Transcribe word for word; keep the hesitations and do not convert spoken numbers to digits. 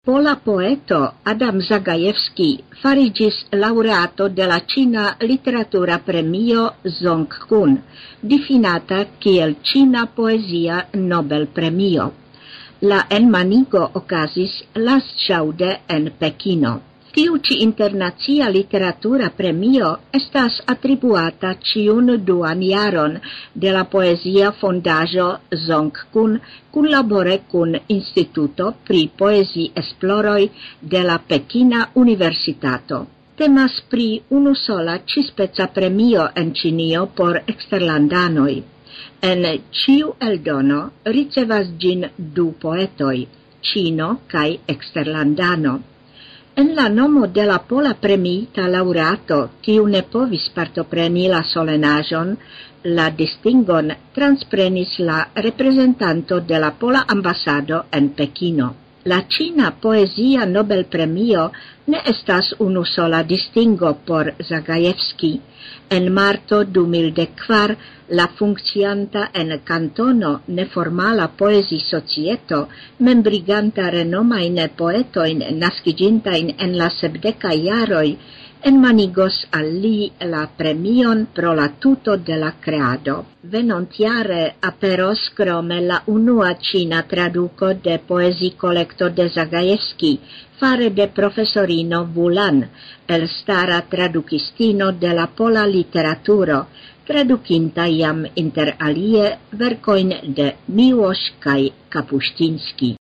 Pola poeto Adam Zagajewski farigis laureato de la Cina Literatura Premio Zongkun, difinata kiel Cina Poesia Nobel Premio. La enmanigo okazis lastĵaŭde en Pekino. Tiu ĉi internacia literatura premio estas atribuata ĉiun duan jaron de la poezia fondaĵo Zongkun kunlabore kun Instituto pri Poezi-esploroj de la Pekina Universitato. Temas pri unusola ĉispeca premio en Ĉinio por eksterlandanoj. En ĉiu eldono ricevas ĝin du poetoj, ĉino kaj eksterlandano. En la nomo de la pola premiita laureato, kiu ne povis partopreni la solenaĵon, la distingon transprenis la reprezentanto de la pola ambasado en Pekino. La Cina Poezia Nobel Premio ne estas unusola distingo por Zagajewski. En marto du mil kvar la funkcianta en kantono neformala poezi-societo, membriganta renomajn poetojn naskiĝintajn en la sepdekaj jaroj, enmanigos al li la premion pro la tuto de la kreado. Venontjare aperos krome la unua ĉina traduko de poezikolekto de Zagajewski fare de profesorino Bulan, elstara tradukistino de la pola literaturo, tradukinta jam inter alie verkojn de Miłosz kaj Kapuściński.